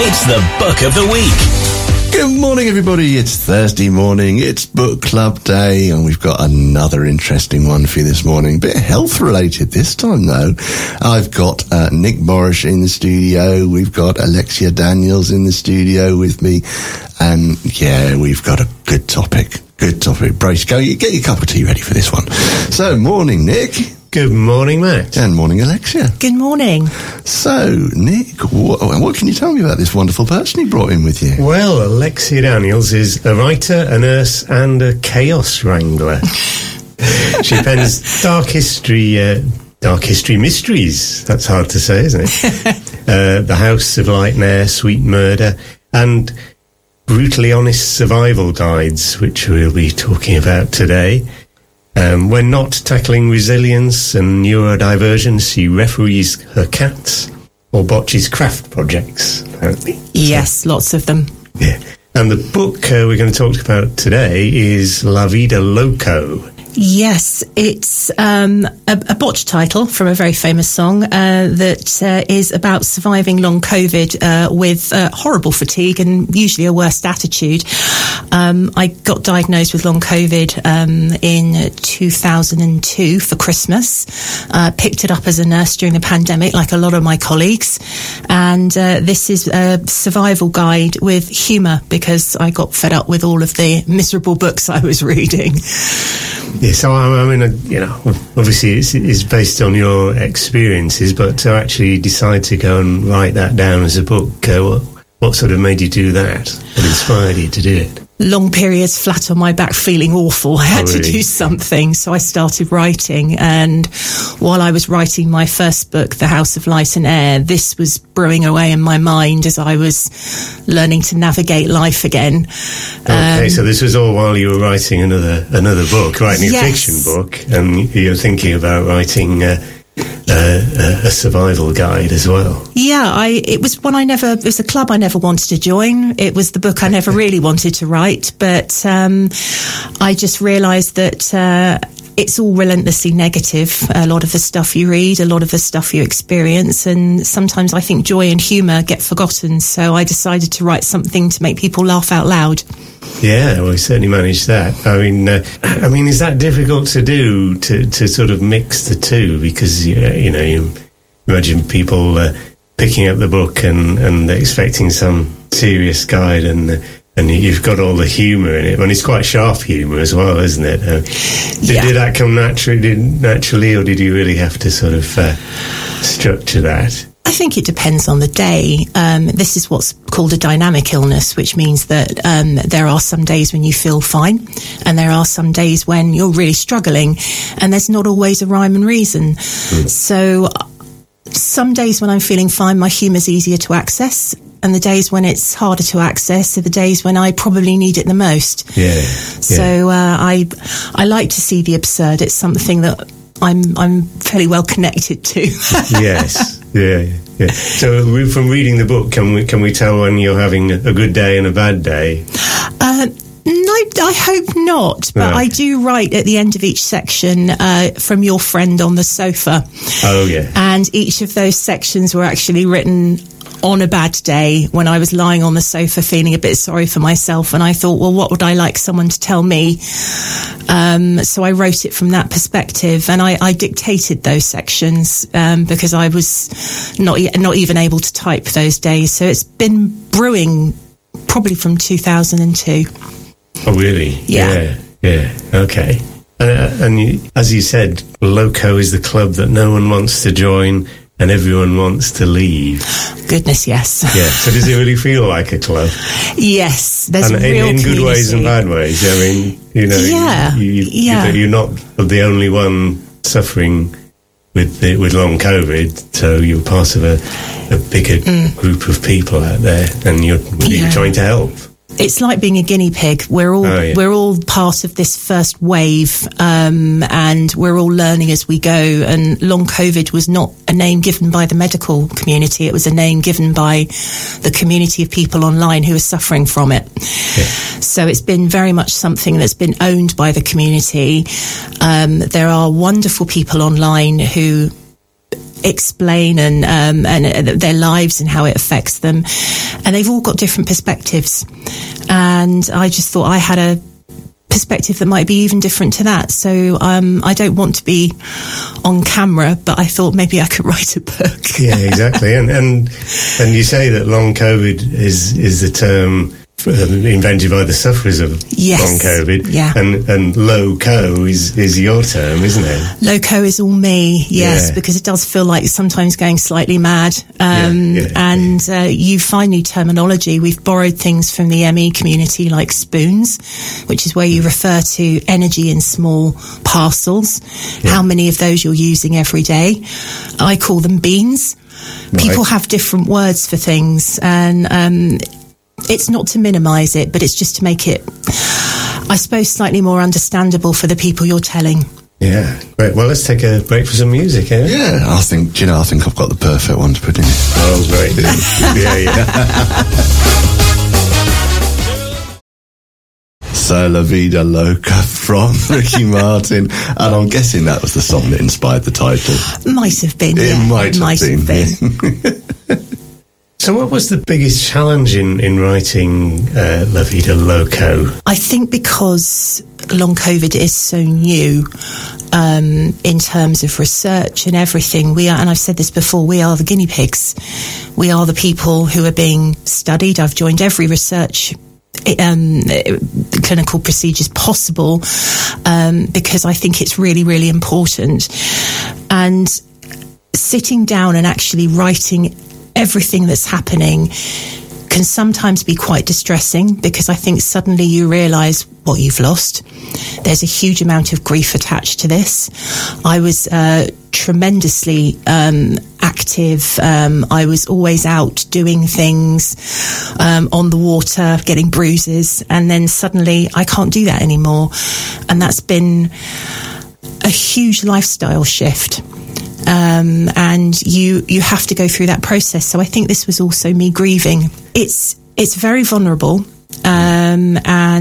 It's the Book of the Week. Good morning, everybody. It's Thursday morning. It's Book Club Day, and we've got another interesting one for you this morning. Bit health-related this time, though. I've got Nick Morris in the studio. We've got Alexia Daniels in the studio with me. And, yeah, we've got a good topic. Good topic. Brace, get your cup of tea ready for this one. So, morning, Nick. Good morning, Matt. And morning, Alexia. Good morning. So, Nick, what can you tell me about this wonderful person you brought in with you? Well, Alexia Daniels is a writer, a nurse, and a chaos wrangler. She pens dark history mysteries. That's hard to say, isn't it? The House of Light and Air, Sweet Murder, and brutally honest survival guides, which we'll be talking about today. When not tackling resilience and neurodivergence, she referees her cats or botches craft projects, apparently. Yes, lots of them. Yeah. And the book we're going to talk about today is La Vida Loco. Yes, it's a botched title from a very famous song that is about surviving long COVID with horrible fatigue and usually a worse attitude. I got diagnosed with long COVID in 2002 for Christmas. Picked it up as a nurse during the pandemic, like a lot of my colleagues. And this is a survival guide with humour, because I got fed up with all of the miserable books I was reading. Yeah, so I mean, obviously it's based on your experiences, but to actually decide to go and write that down as a book, what sort of made you do that? What inspired you to do it? Long periods flat on my back feeling awful. I had to do something, so I started writing. And while I was writing my first book, The House of Light and Air, this was brewing away in my mind as I was learning to navigate life again. Okay, so this was all while you were writing another book, writing a fiction book, and you're thinking about writing a survival guide as well. Yeah, it was a club I never wanted to join. It was the book I never really wanted to write, but I just realised that it's all relentlessly negative. A lot of the stuff you read, a lot of the stuff you experience, and sometimes I think joy and humour get forgotten. So I decided to write something to make people laugh out loud. Yeah, well, we certainly managed that. I mean, is that difficult to do, to sort of mix the two? Because, you imagine people picking up the book and expecting some serious guide, and you've got all the humour in it. And it's quite sharp humour as well, isn't it? Did that come naturally, or did you really have to sort of structure that? I think it depends on the day. This is what's called a dynamic illness, which means that there are some days when you feel fine, and there are some days when you're really struggling, and there's not always a rhyme and reason. So some days when I'm feeling fine, my humour's easier to access, and the days when it's harder to access are the days when I probably need it the most. Yeah. So I like to see the absurd. It's something that I'm fairly well connected to. Yes. Yeah. So from reading the book, can we tell when you're having a good day and a bad day? No, I hope not. But I do write at the end of each section from your friend on the sofa. Oh, yeah. And each of those sections were actually written on a bad day when I was lying on the sofa feeling a bit sorry for myself, and I thought, well, what would I like someone to tell me? So I wrote it from that perspective, and I dictated those sections because I was not even able to type those days. So it's been brewing probably from 2002. Oh, really? Yeah. Okay. And as you said, Loco is the club that no one wants to join and everyone wants to leave. Goodness, yes. Yeah. So does it really feel like a club? Yes. There's and real in community. good ways and bad ways. I mean, you're not the only one suffering with long COVID, so you're part of a bigger group of people out there, and you're trying to help. It's like being a guinea pig. We're all part of this first wave, and we're all learning as we go. And long COVID was not a name given by the medical community. It was a name given by the community of people online who are suffering from it. Yeah. So it's been very much something that's been owned by the community. There are wonderful people online who explain and their lives and how it affects them, and they've all got different perspectives, and I just thought I had a perspective that might be even different to that. So I don't want to be on camera, but I thought maybe I could write a book. Yeah, exactly. And you say that long COVID is the term invented by the sufferers of long COVID. Yeah. And low-co is your term, isn't it? Low-co is all me, yes, because it does feel like sometimes going slightly mad. And you find new terminology. We've borrowed things from the ME community, like spoons, which is where you refer to energy in small parcels, how many of those you're using every day. I call them beans. Right. People have different words for things, and it's not to minimise it, but it's just to make it, I suppose, slightly more understandable for the people you're telling. Yeah, great. Well, let's take a break for some music, eh? Yeah, I think I've got the perfect one to put in. Oh, great. Yeah. So La Vida Loca from Ricky Martin, and I'm guessing that was the song that inspired the title. Might have been. It might have been. So what was the biggest challenge in writing La Vida Loco? I think because long COVID is so new in terms of research and everything, we are, and I've said this before, we are the guinea pigs. We are the people who are being studied. I've joined every research clinical procedures possible because I think it's really, really important. And sitting down and actually writing everything that's happening can sometimes be quite distressing, because I think suddenly you realise what you've lost. There's a huge amount of grief attached to this. I was tremendously active. I was always out doing things on the water, getting bruises, and then suddenly I can't do that anymore. And that's been a huge lifestyle shift. And you have to go through that process. So I think this was also me grieving. It's very vulnerable, and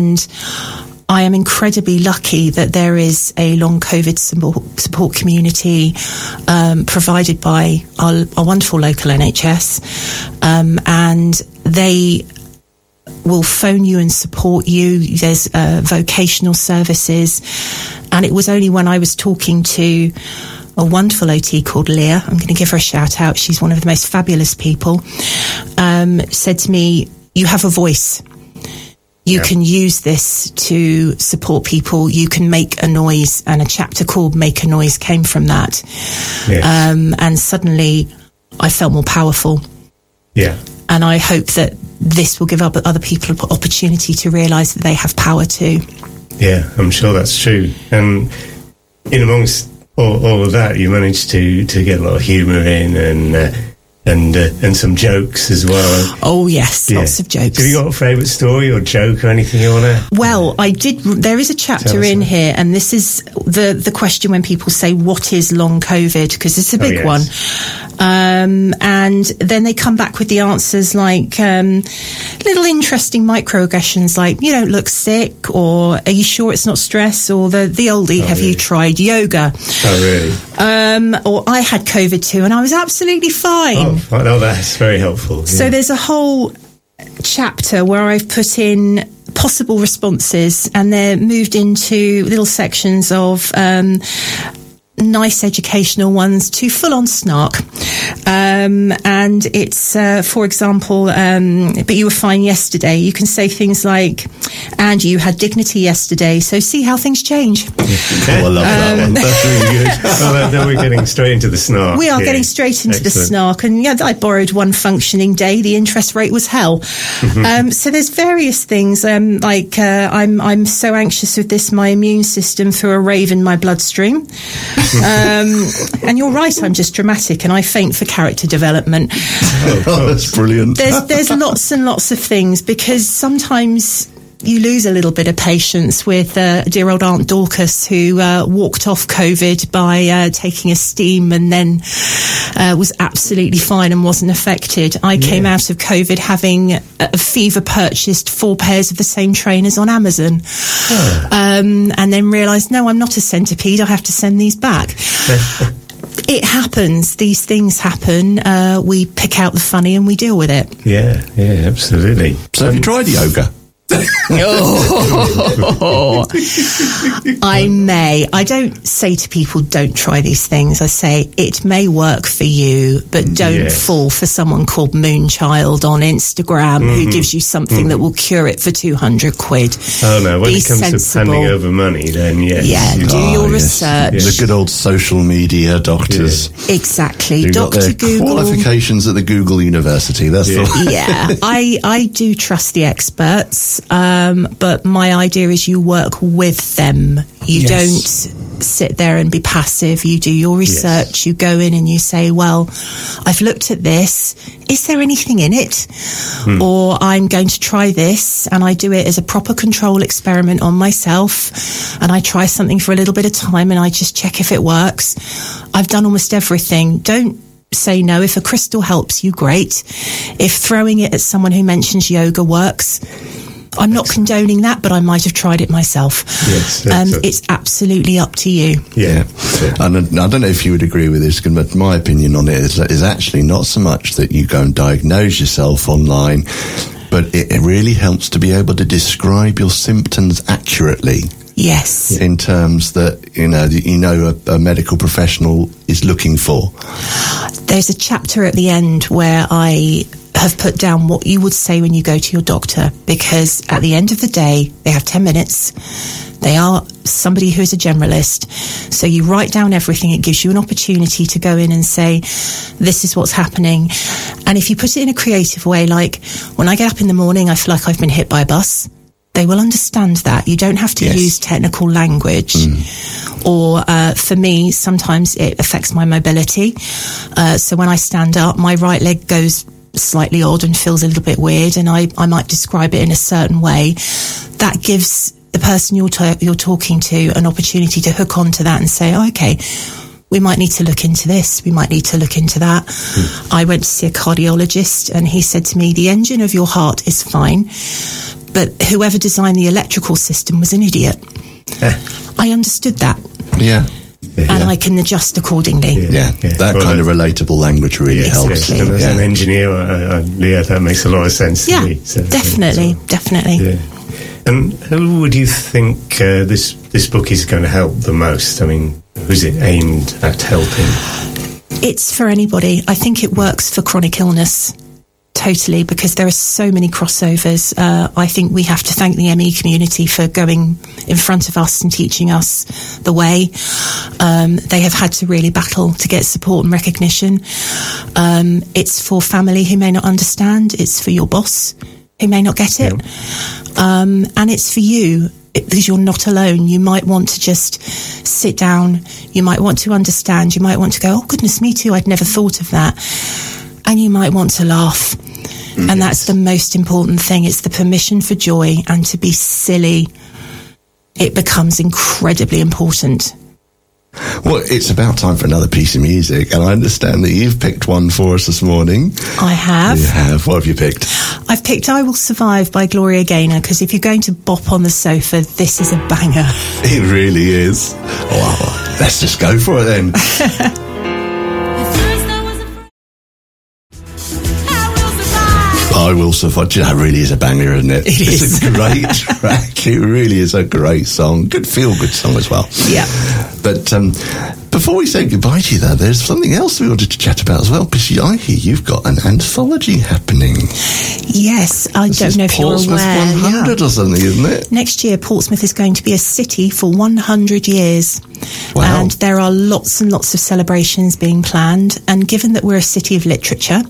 I am incredibly lucky that there is a long COVID support community provided by our wonderful local NHS, and they will phone you and support you. There's vocational services, and it was only when I was talking to a wonderful OT called Leah, I'm going to give her a shout out, she's one of the most fabulous people, said to me, you have a voice. You can use this to support people. You can make a noise, and a chapter called Make a Noise came from that. Yes. And suddenly I felt more powerful. Yeah. And I hope that this will give other people an opportunity to realise that they have power too. Yeah, I'm sure that's true. And in amongst all of that, you managed to get a lot of humour in and some jokes as well. Oh yes, lots of jokes. Have you got a favourite story or joke or anything you want to? Well, I did. There is a chapter in here, and this is the question when people say, "What is long COVID?" Because it's a big one. And then they come back with the answers like little interesting microaggressions, like "You don't look sick," or "Are you sure it's not stress?" or the oldie, "Have you tried yoga?" Oh really? Or "I had COVID too, and I was absolutely fine." Oh, that's very helpful. Yeah. So there's a whole chapter where I've put in possible responses, and they're moved into little sections of nice educational ones to full-on snark. And it's, for example, but you were fine yesterday. You can say things like, "And you had dignity yesterday, so see how things change." Oh, I love that one. That's really good. Well, then we're getting straight into the snark. We are getting straight into the snark. And yeah, I borrowed one functioning day. The interest rate was hell. So there's various things, like I'm so anxious with this, my immune system threw a rave in my bloodstream. And you're right, I'm just dramatic, and I faint for character development. Oh, that's brilliant. There's lots and lots of things, because sometimes you lose a little bit of patience with dear old Aunt Dorcas, who walked off COVID by taking a steam and then was absolutely fine and wasn't affected. I came out of COVID having a fever purchased 4 pairs of the same trainers on Amazon, and then realised, no, I'm not a centipede, I have to send these back. It happens. These things happen. We pick out the funny and we deal with it. Yeah, absolutely. So have you tried yoga? I may. I don't say to people, don't try these things. I say it may work for you, but don't fall for someone called Moonchild on Instagram who gives you something that will cure it for 200 quid. Oh no, when it comes to handing over money, then yes. Yeah, do your research. The good old social media doctors. Yeah. Exactly. You've got their Google. Qualifications at the Google University. That's the Yeah, I do trust the experts. But my idea is you work with them. You don't sit there and be passive. You do your research. You go in and you say, well, I've looked at this. Is there anything in it? Or I'm going to try this, and I do it as a proper control experiment on myself, and I try something for a little bit of time and I just check if it works. I've done almost everything. Don't say no. If a crystal helps you, great. If throwing it at someone who mentions yoga works, I'm not condoning that, but I might have tried it myself. Yes, it's absolutely up to you. Yeah. And I don't know if you would agree with this, but my opinion on it is actually not so much that you go and diagnose yourself online, but it really helps to be able to describe your symptoms accurately. Yes. In terms that, a medical professional is looking for. There's a chapter at the end where I have put down what you would say when you go to your doctor, because at the end of the day, they have 10 minutes. They are somebody who is a generalist. So you write down everything. It gives you an opportunity to go in and say, this is what's happening. And if you put it in a creative way, like when I get up in the morning, I feel like I've been hit by a bus. They will understand that. You don't have to use technical language. Or for me, sometimes it affects my mobility. So when I stand up, my right leg goes slightly odd and feels a little bit weird, and I might describe it in a certain way. That gives the person you're talking to an opportunity to hook onto that and say, oh, okay, we might need to look into this, we might need to look into that. I went to see a cardiologist and he said to me, the engine of your heart is fine, but whoever designed the electrical system was an idiot. I understood that. Yeah. And I can adjust accordingly. That kind of relatable language really helps. And as an engineer, that makes a lot of sense to me. So, definitely. Yeah. And who would you think this book is going to help the most? I mean, who's it aimed at helping? It's for anybody. I think it works for chronic illness. Totally, because there are so many crossovers. I think we have to thank the ME community for going in front of us and teaching us the way. They have had to really battle to get support and recognition. It's for family who may not understand. It's for your boss who may not get it. And it's for you, because you're not alone. You might want to just sit down. You might want to understand. You might want to go, oh, goodness me too, I'd never thought of that. And you might want to laugh. And that's the most important thing. It's the permission for joy and to be silly. It becomes incredibly important. Well, it's about time for another piece of music, and I understand that you've picked one for us this morning. I have. You have. What have you picked? I've picked I Will Survive by Gloria Gaynor, because if you're going to bop on the sofa, this is a banger. It really is. Well, let's just go for it then. I Will Survive. That really is a banger, isn't it? It's a great track. It really is a great song. Good feel-good song as well. Yeah. But before we say goodbye to you, though, there's something else we wanted to chat about as well, because I hear you've got an anthology happening. Yes. I don't know if you're aware. Portsmouth 100 or something, isn't it? Next year, Portsmouth is going to be a city for 100 years. Wow. And there are lots and lots of celebrations being planned. And given that we're a city of literature,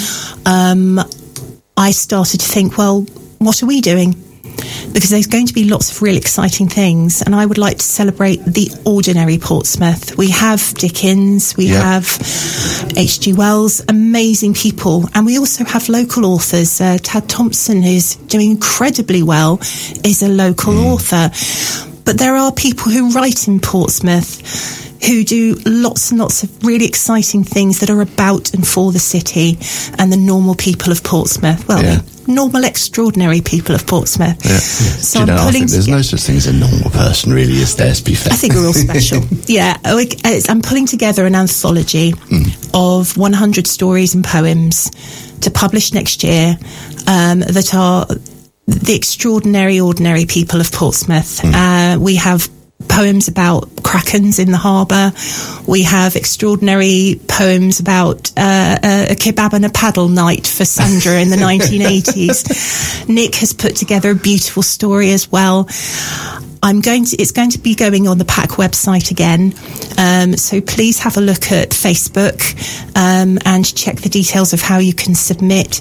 I started to think, well, what are we doing? Because there's going to be lots of really exciting things, and I would like to celebrate the ordinary Portsmouth. We have Dickens, we have H.G. Wells, amazing people, and we also have local authors. Tad Thompson, who's doing incredibly well, is a local author. But there are people who write in Portsmouth who do lots and lots of really exciting things that are about and for the city and the normal people of Portsmouth. Well, normal, extraordinary people of Portsmouth. Yeah. So Do you know, I'm I pulling think there's no such thing as a normal person, really, is there, to be fair? I think we're all special. Yeah. I'm pulling together an anthology of 100 stories and poems to publish next year that are the extraordinary, ordinary people of Portsmouth. We have poems about krakens in the harbour. We have extraordinary poems about a kebab and a paddle night for Sandra in the 1980s. Nick has put together a beautiful story as well. It's going to be going on the PAC website again. So please have a look at Facebook and check the details of how you can submit.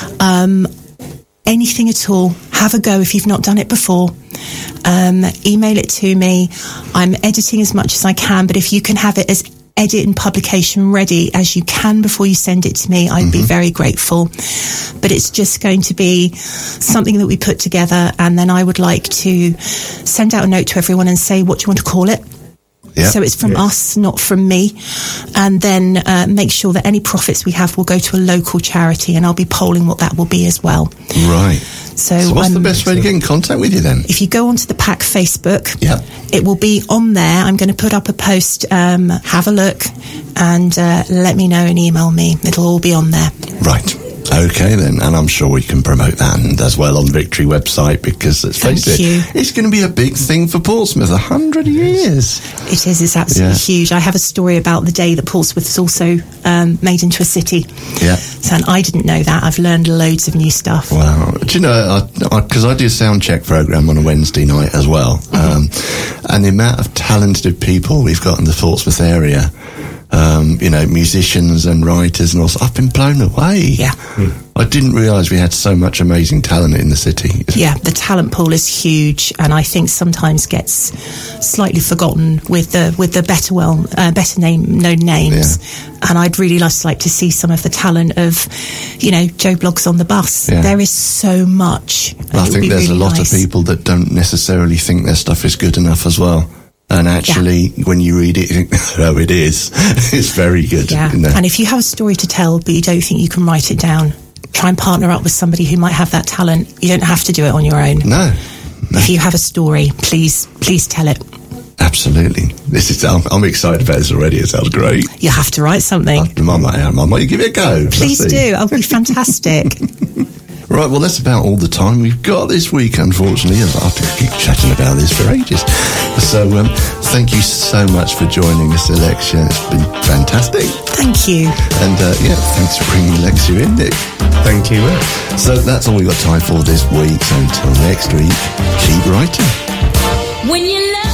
Anything at all, have a go if you've not done it before. Email it to me. I'm editing as much as I can, but if you can have it as edit and publication ready as you can before you send it to me, I'd be very grateful. But it's just going to be something that we put together, and then I would like to send out a note to everyone and say, what do you want to call it? Yep. So it's from us, not from me. And then make sure that any profits we have will go to a local charity, and I'll be polling what that will be as well. Right. So what's the best way to get in contact with you then? If you go onto the PAC Facebook, Yep. it will be on there. I'm going to put up a post, have a look, and let me know and email me. It'll all be on there. Right. Okay then, and I'm sure we can promote that and as well on the Victory website, because let's face it, it's going to be a big thing for Portsmouth. 100 years. It is. It's absolutely huge. I have a story about the day that Portsmouth is also made into a city. Yeah. So, and I didn't know that. I've learned loads of new stuff. Wow. Do you know, because I do a sound check program on a Wednesday night as well, and the amount of talented people we've got in the Portsmouth area, musicians and writers and all, I've been blown away. Yeah. I didn't realise we had so much amazing talent in the city. Yeah, the talent pool is huge, and I think sometimes gets slightly forgotten with the better known names. Yeah. And I'd really like to see some of the talent of, Joe Bloggs on the bus. Yeah. There is so much. I think there's a lot of people that don't necessarily think their stuff is good enough as well. And actually, when you read it, you think, oh, it is. It's very good. Yeah. And if you have a story to tell, but you don't think you can write it down, try and partner up with somebody who might have that talent. You don't have to do it on your own. No. If you have a story, please tell it. Absolutely. I'm excited about this already. It sounds great. You have to write something. I might give it a go. Please do. It'll be fantastic. Right, well, that's about all the time we've got this week, unfortunately. I'll have to keep chatting about this for ages. So, thank you so much for joining us, Alexia. It's been fantastic. Thank you. And, thanks for bringing Alexia in, Nick. Thank you. So, that's all we've got time for this week. So, until next week, keep writing. When you love